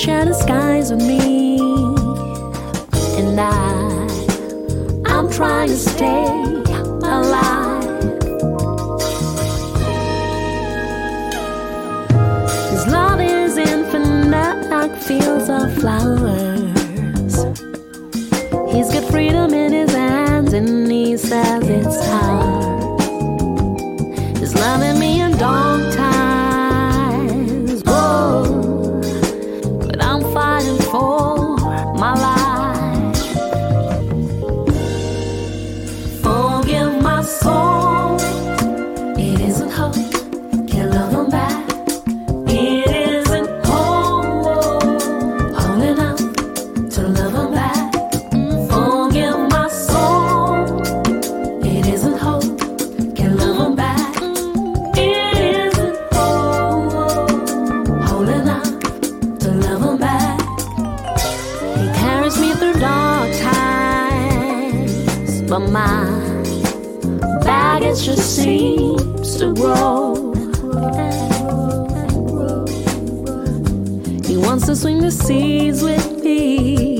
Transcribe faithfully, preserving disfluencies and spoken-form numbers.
share the skies with me. And I, I'm trying to stay alive. His love is infinite like fields of flowers. He's got freedom in his hands and he says it's hard. He's loving me in dark times, whoa, but I'm fighting for my life. Forgive my soul, it isn't hope, can't love him back. It isn't whole, whole enough to love him back. Forgive my soul, it isn't hope, can't love him back. It isn't whole, whole enough to love him back. He carries me through dark times, but my baggage just seems to grow. He wants to swing the seas with me.